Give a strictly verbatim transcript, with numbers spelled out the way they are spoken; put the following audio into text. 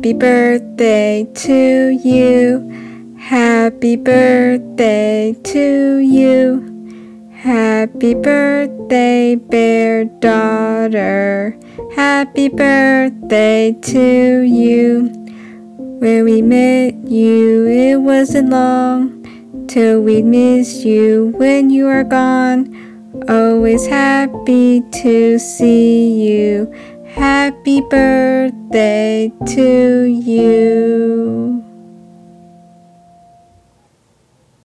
Happy birthday to you. Happy birthday to you. Happy birthday, bear daughter. Happy birthday to you. When we met you, it wasn't long till we'd miss you when you are gone. Always happy to see you. Happy birthday to you.